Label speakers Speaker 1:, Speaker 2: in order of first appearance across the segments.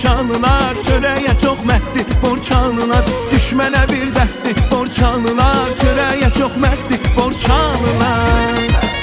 Speaker 1: borçalılar çörəyə çox mərddir, borçalılar düşmənə bir dərddir, borçalılar çörəyə çox mərddir, borçalılar.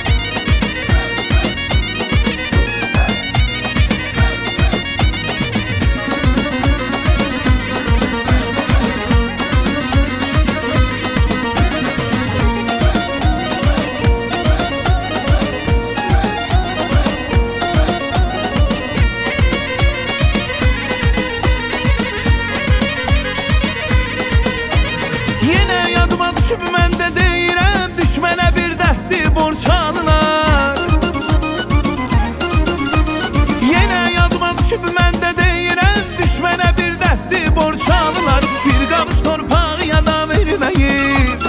Speaker 1: Düşüb mən də deyirəm, düşmənə bir dərddir, borçalılar. Yenə yadıma düşüb mən də deyirəm, düşmənə bir dərddir, borçalılar. Bir qarış torpağı yada verməyib,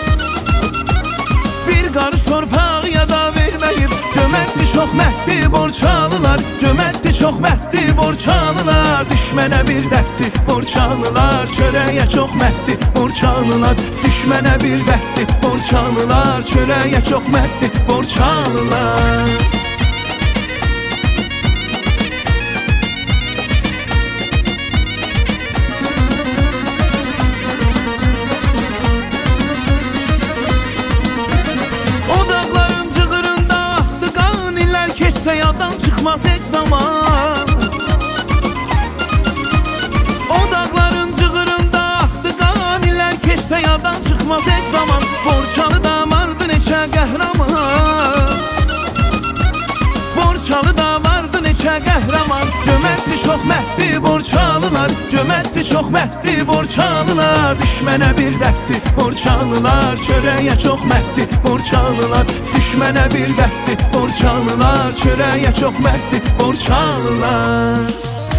Speaker 1: bir qarış torpağı yada verməyib, cömərtli çox mərddir, borçalılar, cömərtli çox mərddir, borçalılar. Düşmənə bir dərddir, borçalılar çörəyə çox mərddir, borçalılar. Düşmənə bir dərddir, borçalılar çörəyə çox mərddir, borçalılar. O dağların cığırında axdı qan, illər keçsə yaddan çıxmaz heç zaman. O dağların cığırında axdı qan, illər keçsə yaddan çıxmaz heç zaman. Borçalı da vardı neçə qəhrəman, borçalı da vardı neçə qəhrəman. Cömərtli çox mərddir, borçalılar, cömərtli çox mərddir, borçalılar. Düşmənə bir dərddir, borçalılar çörəyə çox mərddir, borçalılar. Düşmənə bir dərddir, borçalılar çörəyə çox mərddir, borçalılar.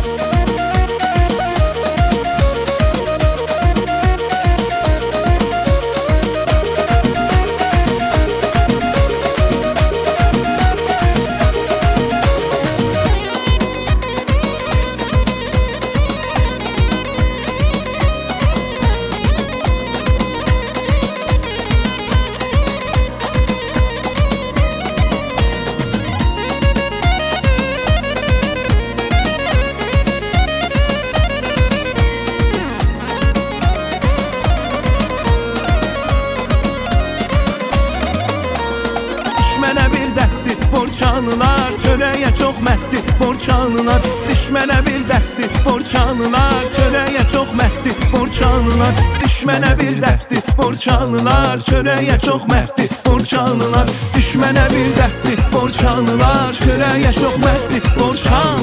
Speaker 1: Borçalılar çörəyə çox mərddir, borçalılar. Düşmənə bir dərddir, borçalılar çörəyə çox mərddir, borçalılar. Düşmənə bir dərddir, borçalılar çörəyə çox mərddir, borçalılar. Düşmənə bir dərddir, borçalılar çörəyə çox mərddir, borçalılar.